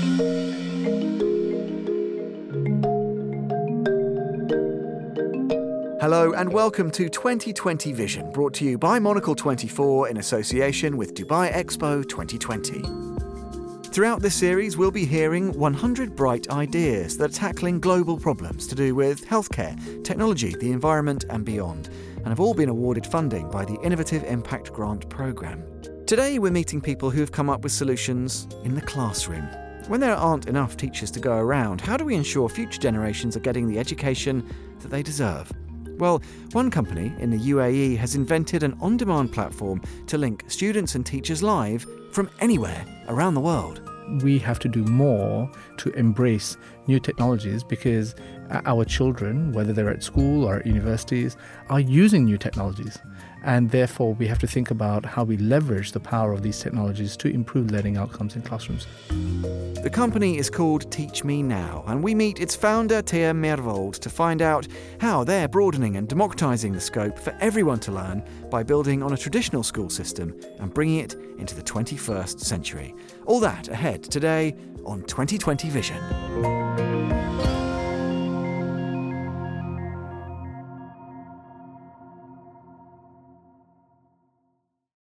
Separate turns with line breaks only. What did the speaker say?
Hello and welcome to 2020 Vision, brought to you by Monocle 24 in association with Dubai Expo 2020. Throughout this series, we'll be hearing 100 bright ideas that are tackling global problems to do with healthcare, technology, the environment and beyond, and have all been awarded funding by the Innovative Impact Grant Programme. Today, we're meeting people who have come up with solutions in the classroom. When there aren't enough teachers to go around, how do we ensure future generations are getting the education that they deserve? Well, one company in the UAE has invented an on-demand platform to link students and teachers live from anywhere around the world.
We have to do more to embrace new technologies because our children, whether they're at school or at universities, are using new technologies. And therefore, we have to think about how we leverage the power of these technologies to improve learning outcomes in classrooms.
The company is called Teach Me Now, and we meet its founder, Thea Meerwold, to find out how they're broadening and democratising the scope for everyone to learn by building on a traditional school system and bringing it into the 21st century. All that ahead today on 2020 Vision.